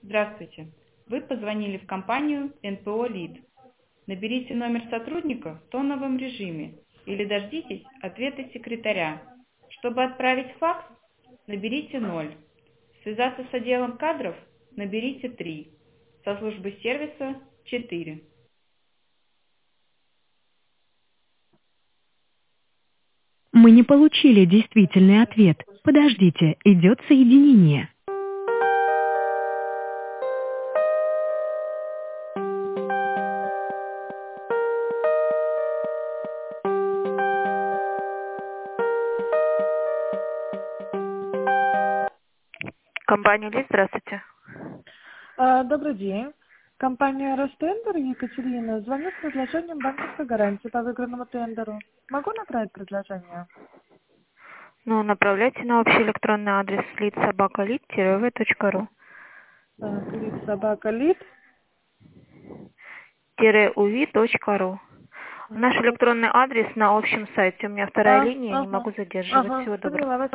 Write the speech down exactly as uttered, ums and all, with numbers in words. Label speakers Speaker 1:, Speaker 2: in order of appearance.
Speaker 1: Здравствуйте. Вы позвонили в компанию эн пэ о «Лид». Наберите номер сотрудника в тоновом режиме или дождитесь ответа секретаря. Чтобы отправить факс, наберите ноль. Связаться с отделом кадров наберите три. Со службой сервиса четыре.
Speaker 2: Мы не получили действительный ответ. Подождите, идет соединение.
Speaker 3: Компания «Лид», здравствуйте.
Speaker 4: А, Добрый день. Компания «Ростендер», Екатерина. Звоню с предложением банковской гарантии по выигранному тендеру. Могу направить предложение?
Speaker 3: Ну, направляйте на общий электронный адрес лид собака лид тире ви точка ру.
Speaker 4: Так, лид собака лид.
Speaker 3: тире уви точка ру. Наш электронный адрес на общем сайте. У меня вторая
Speaker 4: А,
Speaker 3: линия, не
Speaker 4: ага,
Speaker 3: могу задерживать.
Speaker 4: ага,
Speaker 3: Всего доброго.
Speaker 4: поняла вас.